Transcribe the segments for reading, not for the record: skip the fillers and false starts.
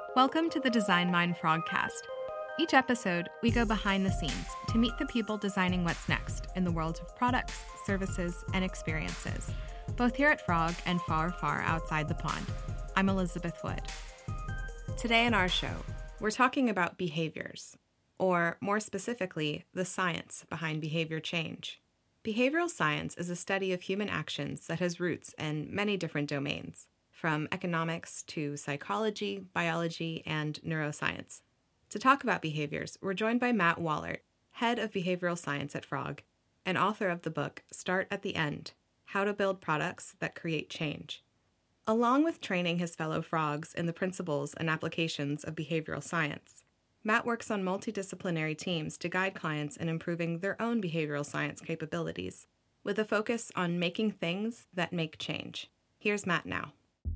Welcome to the Design Mind Frogcast. Each episode, we go behind the scenes to meet the people designing what's next in the world of products, services, and experiences, both here at Frog and far, far outside the pond. I'm Elizabeth Wood. Today in our show, we're talking about behaviors, or more specifically, the science behind behavior change. Behavioral science is a study of human actions that has roots in many different domains, from economics to psychology, biology, and neuroscience. To talk about behaviors, we're joined by Matt Wollert, head of behavioral science at Frog, and author of the book Start at the End: How to Build Products That Create Change. Along with training his fellow frogs in the principles and applications of behavioral science, Matt works on multidisciplinary teams to guide clients in improving their own behavioral science capabilities, with a focus on making things that make change. Here's Matt now.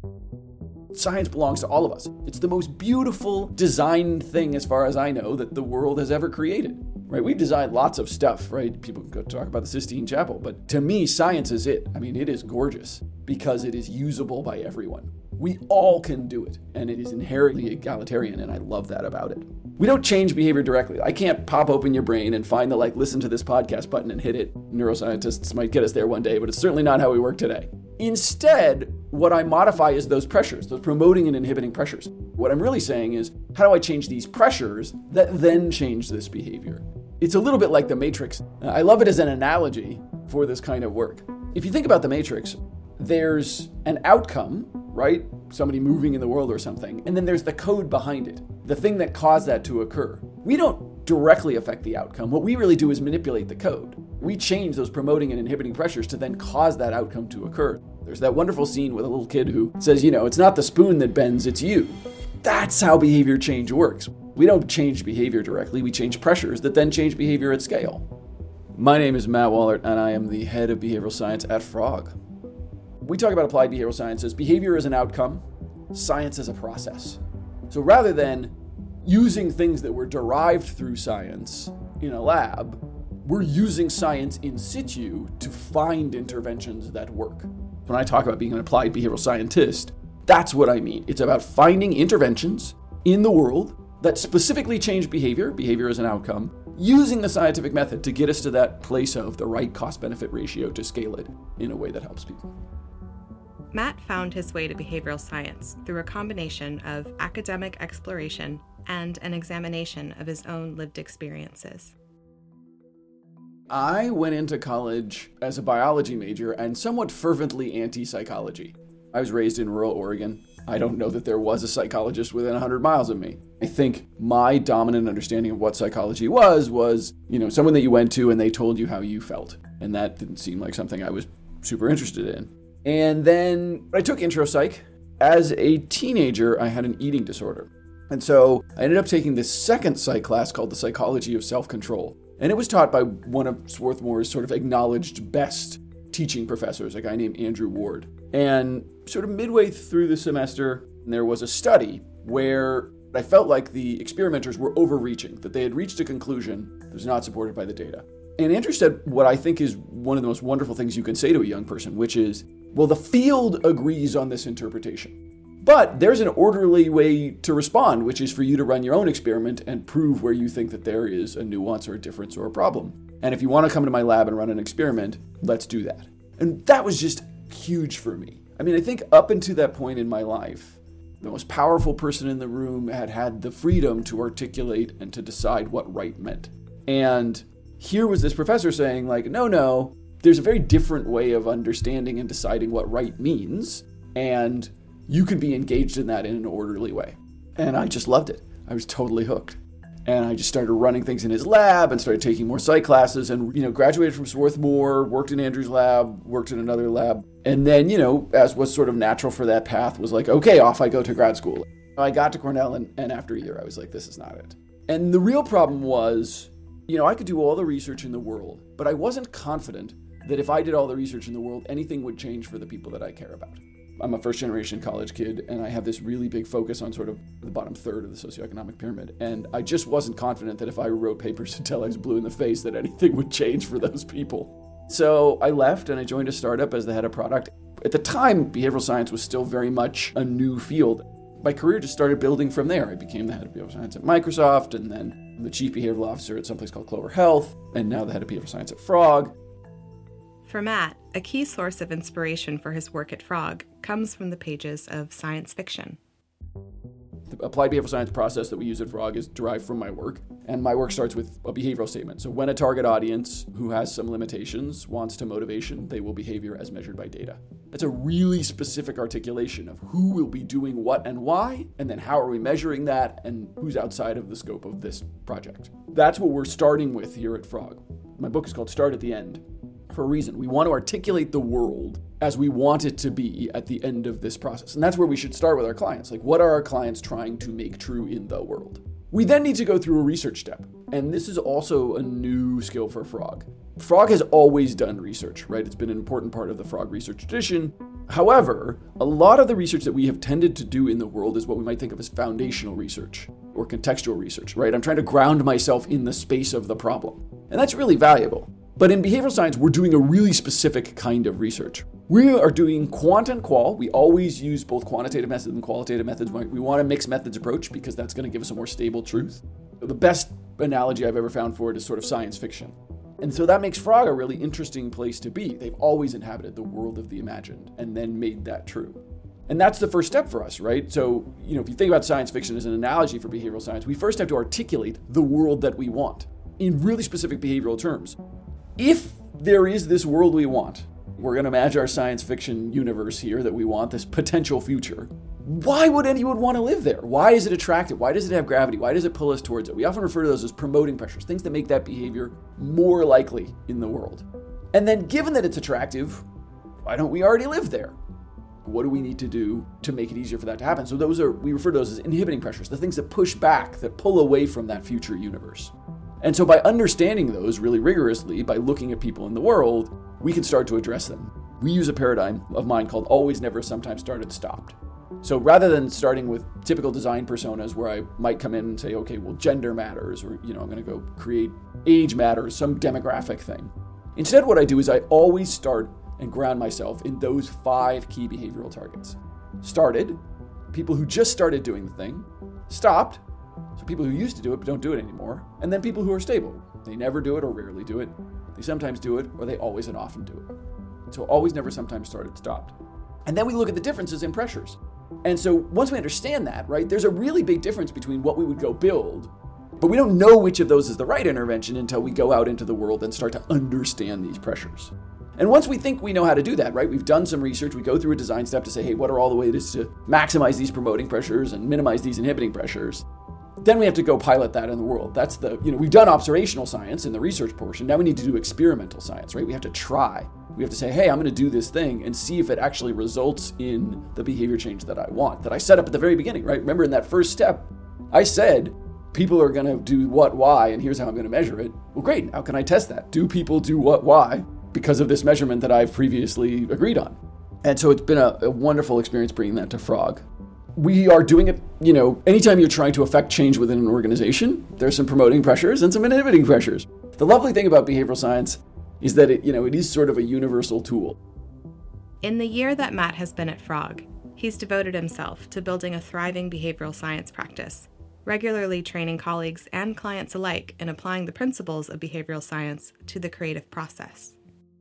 Science belongs to all of us. It's the most beautiful designed thing, as far as I know, that the world has ever created. Right? We've designed lots of stuff, right? People can go talk about the Sistine Chapel, but to me, science is it. I mean, it is gorgeous because it is usable by everyone. We all can do it, and it is inherently egalitarian, and I love that about it. We don't change behavior directly. I can't pop open your brain and find the listen to this podcast button and hit it. Neuroscientists might get us there one day, but it's certainly not how we work today. Instead, what I modify is those pressures, those promoting and inhibiting pressures. What I'm really saying is, how do I change these pressures that then change this behavior? It's a little bit like the Matrix. I love it as an analogy for this kind of work. If you think about the Matrix, there's an outcome, right? Somebody moving in the world or something. And then there's the code behind it, the thing that caused that to occur. We don't directly affect the outcome. What we really do is manipulate the code. We change those promoting and inhibiting pressures to then cause that outcome to occur. There's that wonderful scene with a little kid who says, it's not the spoon that bends, it's you. That's how behavior change works. We don't change behavior directly, we change pressures that then change behavior at scale. My name is Matt Wollert, and I am the head of behavioral science at Frog. We talk about applied behavioral science as behavior as an outcome, science as a process. So rather than using things that were derived through science in a lab, we're using science in situ to find interventions that work. When I talk about being an applied behavioral scientist, that's what I mean. It's about finding interventions in the world that specifically change behavior as an outcome, using the scientific method to get us to that place of the right cost-benefit ratio to scale it in a way that helps people. Matt found his way to behavioral science through a combination of academic exploration and an examination of his own lived experiences. I went into college as a biology major and somewhat fervently anti-psychology. I was raised in rural Oregon. I don't know that there was a psychologist within 100 miles of me. I think my dominant understanding of what psychology was, someone that you went to and they told you how you felt. And that didn't seem like something I was super interested in. And then I took intro psych. As a teenager, I had an eating disorder. And so I ended up taking this second psych class called the Psychology of Self-Control. And it was taught by one of Swarthmore's sort of acknowledged best teaching professors, a guy named Andrew Ward. And sort of midway through the semester, there was a study where I felt like the experimenters were overreaching, that they had reached a conclusion that was not supported by the data. And Andrew said what I think is one of the most wonderful things you can say to a young person, which is, well, the field agrees on this interpretation. But there's an orderly way to respond, which is for you to run your own experiment and prove where you think that there is a nuance or a difference or a problem. And if you want to come to my lab and run an experiment, let's do that. And that was just huge for me. I mean, I think up until that point in my life, the most powerful person in the room had the freedom to articulate and to decide what right meant. And here was this professor saying, no, there's a very different way of understanding and deciding what right means, and you can be engaged in that in an orderly way. And I just loved it. I was totally hooked. And I just started running things in his lab and started taking more psych classes and, graduated from Swarthmore, worked in Andrew's lab, worked in another lab. And then, as was sort of natural for that path, was like, okay, off I go to grad school. I got to Cornell, and after a year, I was like, this is not it. And the real problem was, I could do all the research in the world, but I wasn't confident that if I did all the research in the world, anything would change for the people that I care about. I'm a first-generation college kid, and I have this really big focus on sort of the bottom third of the socioeconomic pyramid. And I just wasn't confident that if I wrote papers until I was blue in the face, that anything would change for those people. So I left, and I joined a startup as the head of product. At the time, behavioral science was still very much a new field. my career just started building from there. I became the head of behavioral science at Microsoft, and then the chief behavioral officer at someplace called Clover Health, and now the head of behavioral science at Frog. For Matt, a key source of inspiration for his work at Frog comes from the pages of science fiction. The applied behavioral science process that we use at Frog is derived from my work, and my work starts with a behavioral statement. So when a target audience who has some limitations wants to motivation, they will behavior as measured by data. That's a really specific articulation of who will be doing what and why, and then how are we measuring that, and who's outside of the scope of this project. That's what we're starting with here at Frog. My book is called Start at the End for a reason. We want to articulate the world as we want it to be at the end of this process. And that's where we should start with our clients. Like, what are our clients trying to make true in the world? We then need to go through a research step. And this is also a new skill for Frog. Frog has always done research, right? It's been an important part of the Frog research tradition. However, a lot of the research that we have tended to do in the world is what we might think of as foundational research or contextual research, right? I'm trying to ground myself in the space of the problem. And that's really valuable. But in behavioral science, we're doing a really specific kind of research. We are doing quant and qual. We always use both quantitative methods and qualitative methods. We want a mixed methods approach because that's going to give us a more stable truth. The best analogy I've ever found for it is sort of science fiction. And so that makes Frog a really interesting place to be. They've always inhabited the world of the imagined and then made that true. And that's the first step for us, right? So, if you think about science fiction as an analogy for behavioral science, we first have to articulate the world that we want in really specific behavioral terms. If there is this world we want, we're going to imagine our science fiction universe here that we want, this potential future. Why would anyone want to live there? Why is it attractive? Why does it have gravity? Why does it pull us towards it? We often refer to those as promoting pressures, things that make that behavior more likely in the world. And then given that it's attractive, why don't we already live there? What do we need to do to make it easier for that to happen? So we refer to those as inhibiting pressures, the things that push back, that pull away from that future universe. And so by understanding those really rigorously, by looking at people in the world, we can start to address them. We use a paradigm of mine called always, never, sometimes, started, stopped. So rather than starting with typical design personas where I might come in and say, okay, well, gender matters, or, I'm going to go create age matters, some demographic thing. Instead, what I do is I always start and ground myself in those 5 key behavioral targets. Started, people who just started doing the thing. Stopped, so people who used to do it but don't do it anymore. And then people who are stable. They never do it or rarely do it. They sometimes do it, or they always and often do it. So always, never, sometimes, started, stopped. And then we look at the differences in pressures. And so once we understand that, right, there's a really big difference between what we would go build, but we don't know which of those is the right intervention until we go out into the world and start to understand these pressures. And once we think we know how to do that, right, we've done some research, we go through a design step to say, hey, what are all the ways to maximize these promoting pressures and minimize these inhibiting pressures? Then we have to go pilot that in the world. That's we've done observational science in the research portion. Now we need to do experimental science, right? We have to try. We have to say, hey, I'm going to do this thing and see if it actually results in the behavior change that I want, that I set up at the very beginning, right? Remember in that first step, I said, people are going to do what, why, and here's how I'm going to measure it. Well, great. How can I test that? Do people do what, why? Because of this measurement that I've previously agreed on. And so it's been a wonderful experience bringing that to Frog. We are doing it, anytime you're trying to affect change within an organization, there's some promoting pressures and some inhibiting pressures. The lovely thing about behavioral science is that it is sort of a universal tool. In the year that Matt has been at Frog, he's devoted himself to building a thriving behavioral science practice, regularly training colleagues and clients alike in applying the principles of behavioral science to the creative process.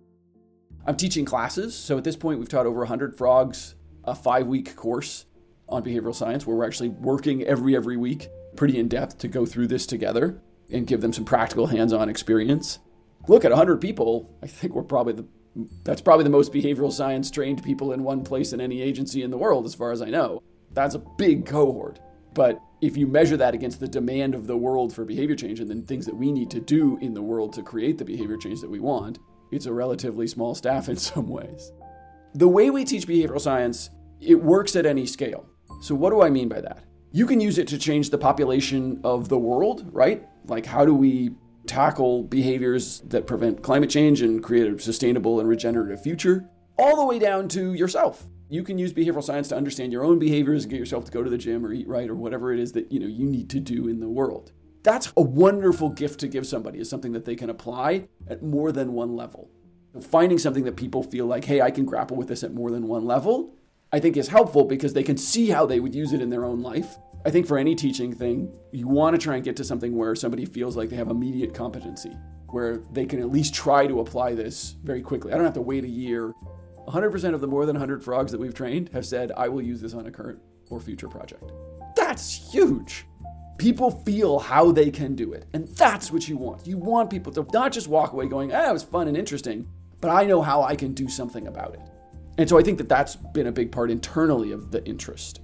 I'm teaching classes, so at this point we've taught over 100 Frogs, a 5-week course on behavioral science where we're actually working every week pretty in depth to go through this together and give them some practical hands-on experience. Look, at 100 people, I think that's probably the most behavioral science trained people in one place in any agency in the world, as far as I know. That's a big cohort. But if you measure that against the demand of the world for behavior change and then things that we need to do in the world to create the behavior change that we want, it's a relatively small staff in some ways. The way we teach behavioral science, it works at any scale. So what do I mean by that? You can use it to change the population of the world, right? Like, how do we tackle behaviors that prevent climate change and create a sustainable and regenerative future? All the way down to yourself. You can use behavioral science to understand your own behaviors and get yourself to go to the gym or eat right or whatever it is that you need to do in the world. That's a wonderful gift to give somebody, is something that they can apply at more than one level. Finding something that people feel like, hey, I can grapple with this at more than one level, I think is helpful because they can see how they would use it in their own life. I think for any teaching thing, you want to try and get to something where somebody feels like they have immediate competency, where they can at least try to apply this very quickly. I don't have to wait a year. 100% of the more than 100 frogs that we've trained have said, I will use this on a current or future project. That's huge. People feel how they can do it. And that's what you want. You want people to not just walk away going, it was fun and interesting, but I know how I can do something about it. And so I think that that's been a big part internally of the interest.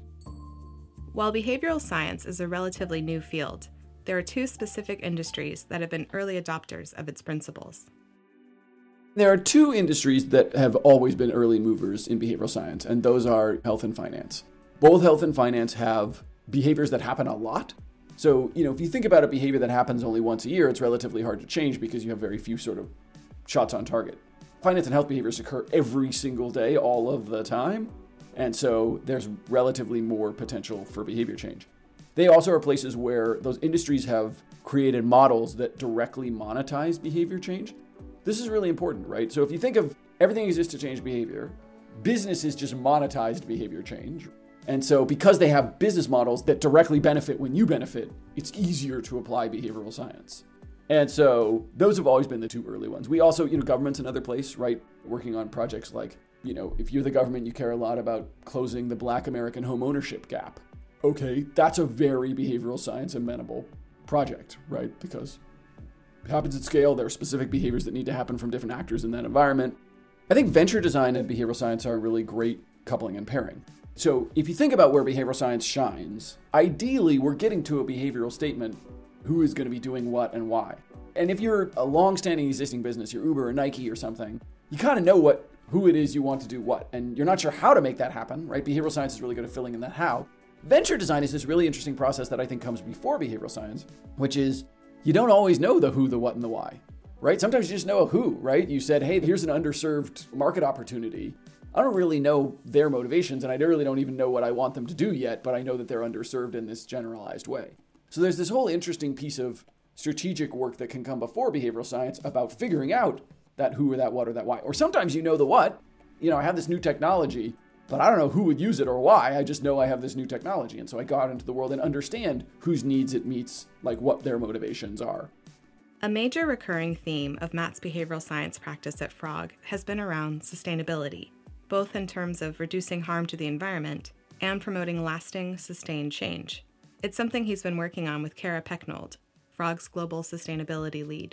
While behavioral science is a relatively new field, there are two specific industries that have been early adopters of its principles. There are two industries that have always been early movers in behavioral science, and those are health and finance. Both health and finance have behaviors that happen a lot. So, if you think about a behavior that happens only once a year, it's relatively hard to change because you have very few sort of shots on target. Finance and health behaviors occur every single day, all of the time. And so there's relatively more potential for behavior change. They also are places where those industries have created models that directly monetize behavior change. This is really important, right? So if you think of everything exists to change behavior, business is just monetized behavior change. And so because they have business models that directly benefit when you benefit, it's easier to apply behavioral science. And so those have always been the two early ones. We also, government's another place, right? Working on projects like, if you're the government, you care a lot about closing the Black American home ownership gap. Okay, that's a very behavioral science amenable project, right? Because it happens at scale. There are specific behaviors that need to happen from different actors in that environment. I think venture design and behavioral science are a really great coupling and pairing. So if you think about where behavioral science shines, ideally we're getting to a behavioral statement, who is going to be doing what and why. And if you're a long-standing existing business, you're Uber or Nike or something, you kind of know who it is you want to do what, and you're not sure how to make that happen, right? Behavioral science is really good at filling in that how. Venture design is this really interesting process that I think comes before behavioral science, which is you don't always know the who, the what, and the why, right? Sometimes you just know a who, right? You said, hey, here's an underserved market opportunity. I don't really know their motivations, and I really don't even know what I want them to do yet, but I know that they're underserved in this generalized way. So there's this whole interesting piece of strategic work that can come before behavioral science about figuring out that who or that what or that why. Or sometimes you know the what. I have this new technology, but I don't know who would use it or why. I just know I have this new technology. And so I go out into the world and understand whose needs it meets, like what their motivations are. A major recurring theme of Matt's behavioral science practice at Frog has been around sustainability, both in terms of reducing harm to the environment and promoting lasting, sustained change. It's something he's been working on with Kara Pecknold, Frog's global sustainability lead.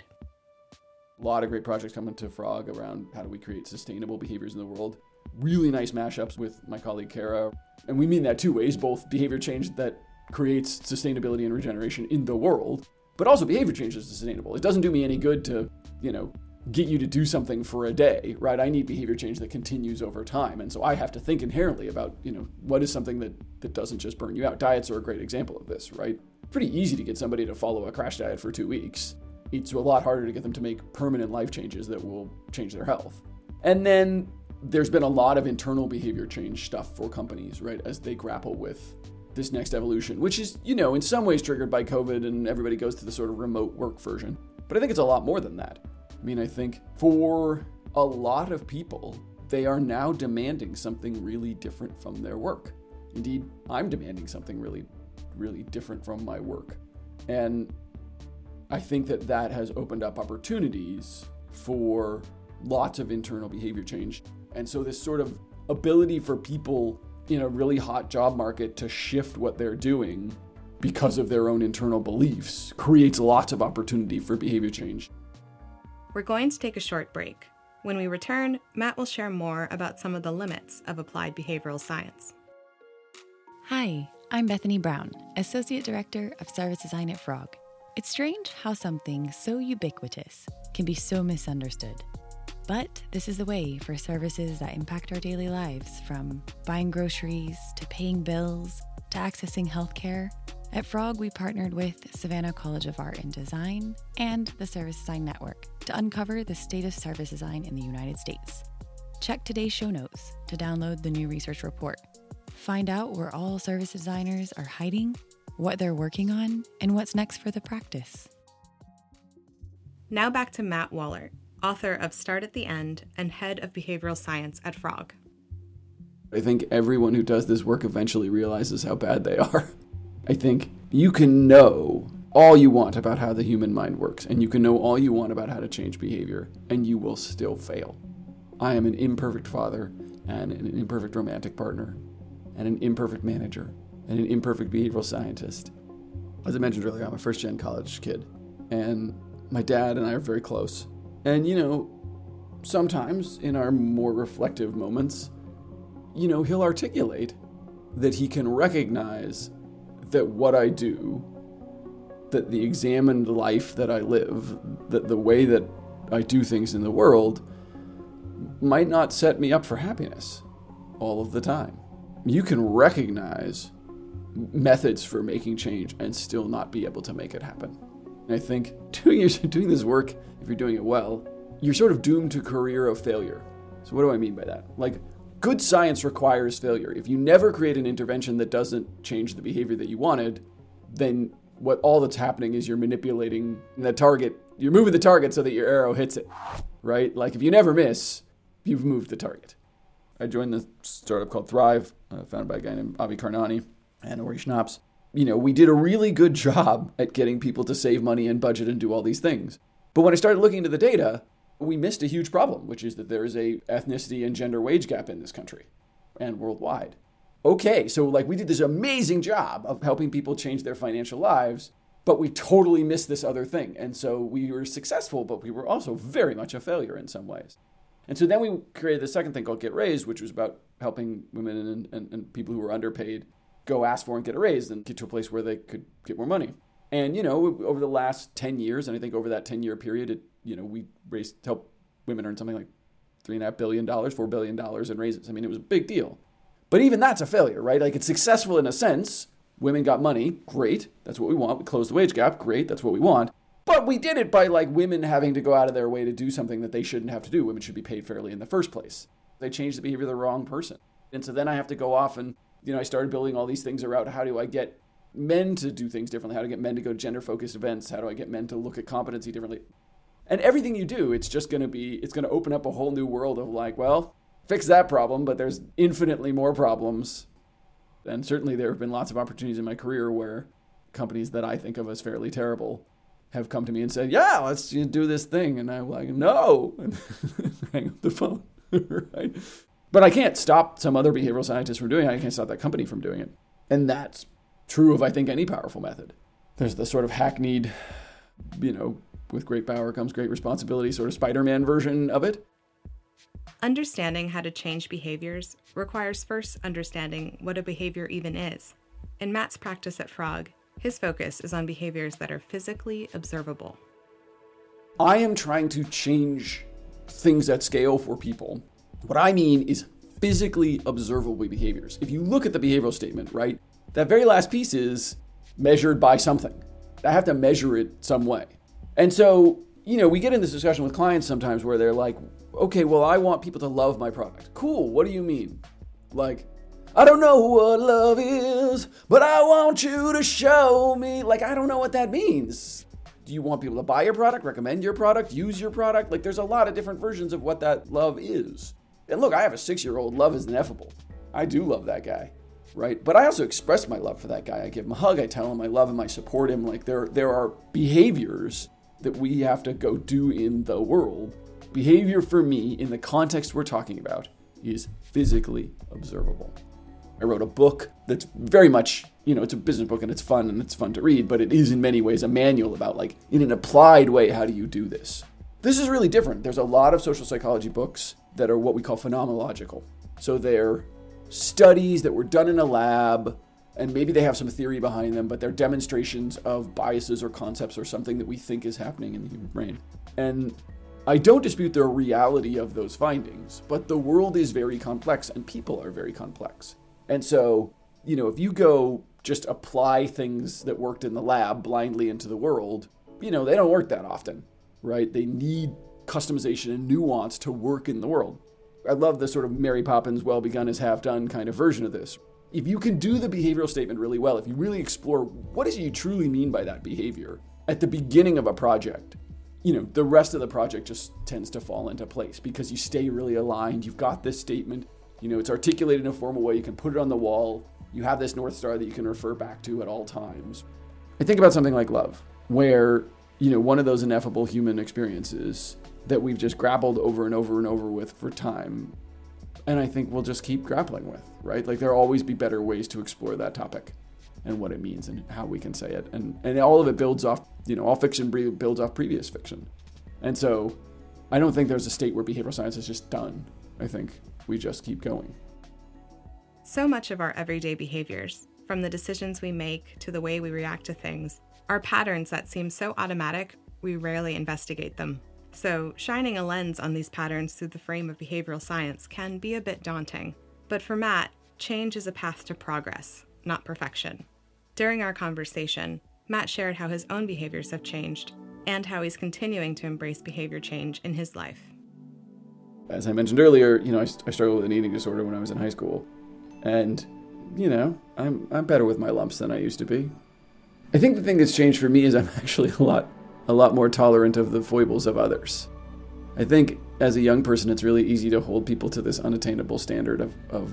A lot of great projects coming to Frog around how do we create sustainable behaviors in the world. Really nice mashups with my colleague Kara. And we mean that two ways, both behavior change that creates sustainability and regeneration in the world, but also behavior change that's sustainable. It doesn't do me any good to, get you to do something for a day, right? I need behavior change that continues over time. And so I have to think inherently about, what is something that doesn't just burn you out. Diets are a great example of this, right? Pretty easy to get somebody to follow a crash diet for 2 weeks. It's a lot harder to get them to make permanent life changes that will change their health. And then there's been a lot of internal behavior change stuff for companies, right? As they grapple with this next evolution, which is, in some ways triggered by COVID and everybody goes to the sort of remote work version. But I think it's a lot more than that. I think for a lot of people, they are now demanding something really different from their work. Indeed, I'm demanding something really, really different from my work. And I think that has opened up opportunities for lots of internal behavior change. And so this sort of ability for people in a really hot job market to shift what they're doing because of their own internal beliefs creates lots of opportunity for behavior change. We're going to take a short break. When we return, Matt will share more about some of the limits of applied behavioral science. Hi, I'm Bethany Brown, Associate Director of Service Design at Frog. It's strange how something so ubiquitous can be so misunderstood. But this is the way for services that impact our daily lives, from buying groceries to paying bills to accessing healthcare. At Frog, we partnered with Savannah College of Art and Design and the Service Design Network to uncover the state of service design in the United States. Check today's show notes to download the new research report. Find out where all service designers are hiding, what they're working on, and what's next for the practice. Now back to Matt Waller, author of Start at the End and head of behavioral science at Frog. I think everyone who does this work eventually realizes how bad they are. I think you can know all you want about how the human mind works, and you can know all you want about how to change behavior, and you will still fail. I am an imperfect father, and an imperfect romantic partner, and an imperfect manager, and an imperfect behavioral scientist. As I mentioned earlier, I'm a first-gen college kid, and my dad and I are very close. And, sometimes in our more reflective moments, he'll articulate that he can recognize that what I do, that the examined life that I live, that the way that I do things in the world might not set me up for happiness all of the time. You can recognize methods for making change and still not be able to make it happen. And I think doing this work, if you're doing it well, you're sort of doomed to a career of failure. So what do I mean by that? Like, good science requires failure. If you never create an intervention that doesn't change the behavior that you wanted, then all that's happening is you're manipulating the target. You're moving the target so that your arrow hits it, right? Like, if you never miss, you've moved the target. I joined the startup called Thrive, founded by a guy named Avi Karnani and Ori Schnaps. We did a really good job at getting people to save money and budget and do all these things. But when I started looking into the data, we missed a huge problem, which is that there is a ethnicity and gender wage gap in this country and worldwide. Okay, so we did this amazing job of helping people change their financial lives, but we totally missed this other thing. And so we were successful, but we were also very much a failure in some ways. And so then we created the second thing called Get Raised, which was about helping women and people who were underpaid go ask for and get a raise and get to a place where they could get more money. And, over the last 10 years, and I think over that 10-year period, we helped women earn something like $3.5 billion, $4 billion in raises. I mean, it was a big deal. But even that's a failure, right? Like, it's successful in a sense. Women got money. Great. That's what we want. We closed the wage gap. Great. That's what we want. But we did it by women having to go out of their way to do something that they shouldn't have to do. Women should be paid fairly in the first place. They changed the behavior of the wrong person. And so then I have to go off and, I started building all these things around how do I get men to do things differently? How to get men to go to gender-focused events? How do I get men to look at competency differently? And everything you do, it's going to open up a whole new world of fix that problem, but there's infinitely more problems. And certainly there have been lots of opportunities in my career where companies that I think of as fairly terrible have come to me and said, yeah, let's do this thing. And I'm like, no, and hang up the phone, right? But I can't stop some other behavioral scientist from doing it. I can't stop that company from doing it. And that's true of, I think, any powerful method. There's the sort of hackneyed, with great power comes great responsibility sort of Spider-Man version of it. Understanding how to change behaviors requires first understanding what a behavior even is. In Matt's practice at Frog, his focus is on behaviors that are physically observable. I am trying to change things at scale for people. What I mean is physically observable behaviors. If you look at the behavioral statement, right, that very last piece is measured by something. I have to measure it some way. And so, we get in this discussion with clients sometimes where they're like, okay, well, I want people to love my product. Cool, what do you mean? I don't know what love is, but I want you to show me. I don't know what that means. Do you want people to buy your product, recommend your product, use your product? There's a lot of different versions of what that love is. And look, I have a 6-year-old. Love is ineffable. I do love that guy, right? But I also express my love for that guy. I give him a hug. I tell him I love him. I support him. There are behaviors that we have to go do in the world. Behavior for me, in the context we're talking about, is physically observable. I wrote a book that's very much, it's a business book and it's fun to read, but it is in many ways a manual about in an applied way, how do you do this? This is really different. There's a lot of social psychology books that are what we call phenomenological. So they're studies that were done in a lab, and maybe they have some theory behind them, but they're demonstrations of biases or concepts or something that we think is happening in the human brain. And I don't dispute the reality of those findings, but the world is very complex and people are very complex. And so, if you go just apply things that worked in the lab blindly into the world, they don't work that often, right? They need customization and nuance to work in the world. I love the sort of Mary Poppins, well begun is half done kind of version of this. If you can do the behavioral statement really well, if you really explore what is it you truly mean by that behavior at the beginning of a project, the rest of the project just tends to fall into place because you stay really aligned. You've got this statement. It's articulated in a formal way. You can put it on the wall. You have this North Star that you can refer back to at all times. I think about something like love, where, one of those ineffable human experiences that we've just grappled over and over and over with for time. And I think we'll just keep grappling with, right? Like there'll always be better ways to explore that topic and what it means and how we can say it. And all of it builds off, all fiction builds off previous fiction. And so I don't think there's a state where behavioral science is just done. I think we just keep going. So much of our everyday behaviors, from the decisions we make to the way we react to things, are patterns that seem so automatic, we rarely investigate them. So shining a lens on these patterns through the frame of behavioral science can be a bit daunting. But for Matt, change is a path to progress, not perfection. During our conversation, Matt shared how his own behaviors have changed and how he's continuing to embrace behavior change in his life. As I mentioned earlier, I struggled with an eating disorder when I was in high school. And, I'm better with my lumps than I used to be. I think the thing that's changed for me is I'm actually a lot more tolerant of the foibles of others. I think as a young person, it's really easy to hold people to this unattainable standard of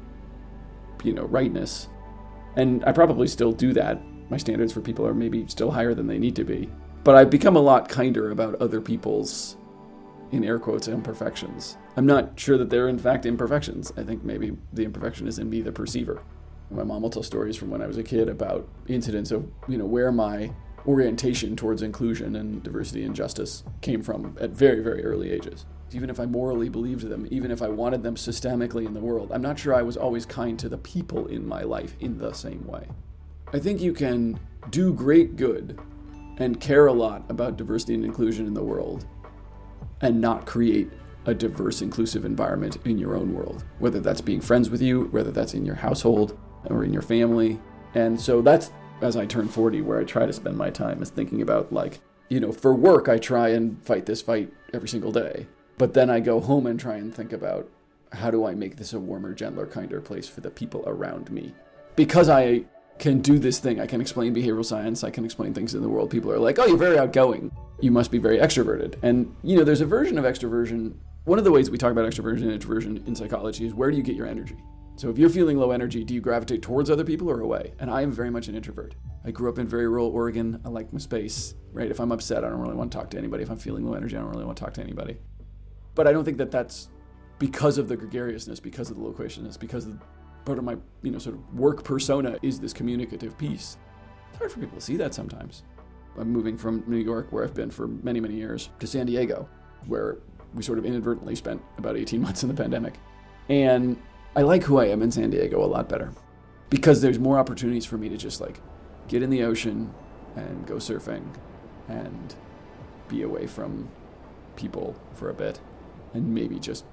rightness. And I probably still do that. My standards for people are maybe still higher than they need to be. But I've become a lot kinder about other people's, in air quotes, imperfections. I'm not sure that they're in fact imperfections. I think maybe the imperfection is in me, the perceiver. My mom will tell stories from when I was a kid about incidents of, where my orientation towards inclusion and diversity and justice came from at very, very early ages. Even if I morally believed them, even if I wanted them systemically in the world, I'm not sure I was always kind to the people in my life in the same way. I think you can do great good and care a lot about diversity and inclusion in the world and not create a diverse, inclusive environment in your own world, whether that's being friends with you, whether that's in your household or in your family. And so that's, as I turn 40, where I try to spend my time is thinking about for work, I try and fight this fight every single day. But then I go home and try and think about how do I make this a warmer, gentler, kinder place for the people around me? Because I can do this thing, I can explain behavioral science, I can explain things in the world. People are like, oh, you're very outgoing. You must be very extroverted. And, there's a version of extroversion. One of the ways we talk about extroversion and introversion in psychology is where do you get your energy? So if you're feeling low energy, do you gravitate towards other people or away? And I am very much an introvert. I grew up in very rural Oregon. I like my space, right? If I'm upset, I don't really want to talk to anybody. If I'm feeling low energy, I don't really want to talk to anybody. But I don't think that that's because of the gregariousness, because of the loquaciousness, because of part of my, sort of work persona is this communicative piece. It's hard for people to see that sometimes. I'm moving from New York, where I've been for many, many years, to San Diego, where we sort of inadvertently spent about 18 months in the pandemic. And I like who I am in San Diego a lot better because there's more opportunities for me to just get in the ocean and go surfing and be away from people for a bit and maybe just,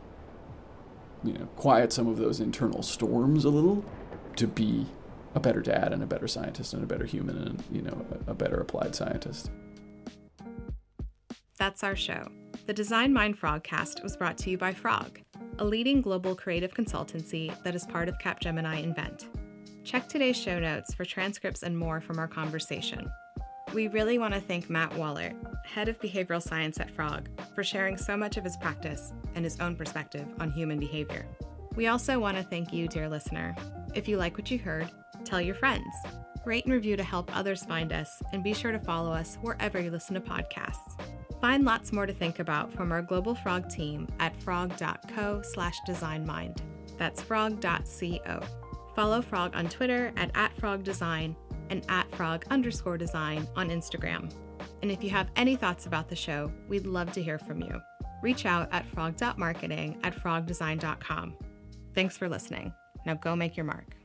quiet some of those internal storms a little to be a better dad and a better scientist and a better human and, a better applied scientist. That's our show. The Design Mind Frogcast was brought to you by Frog, a leading global creative consultancy that is part of Capgemini Invent. Check today's show notes for transcripts and more from our conversation. We really want to thank Matt Wallert, head of behavioral science at Frog, for sharing so much of his practice and his own perspective on human behavior. We also want to thank you, dear listener. If you like what you heard, tell your friends. Rate and review to help others find us, and be sure to follow us wherever you listen to podcasts. Find lots more to think about from our Global Frog team at frog.co/designmind. That's frog.co. Follow Frog on Twitter at @frogdesign and @frog_design on Instagram. And if you have any thoughts about the show, we'd love to hear from you. Reach out at frog.marketing@frogdesign.com. Thanks for listening. Now go make your mark.